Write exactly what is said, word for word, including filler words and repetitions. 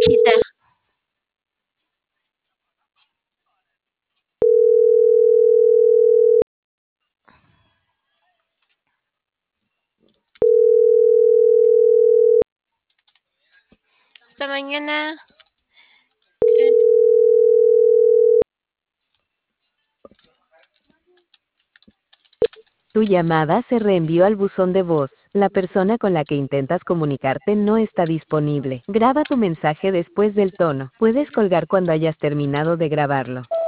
Chita. Hasta mañana. Tu llamada se reenvió al buzón de voz. La persona con la que intentas comunicarte no está disponible. Graba tu mensaje después del tono. Puedes colgar cuando hayas terminado de grabarlo.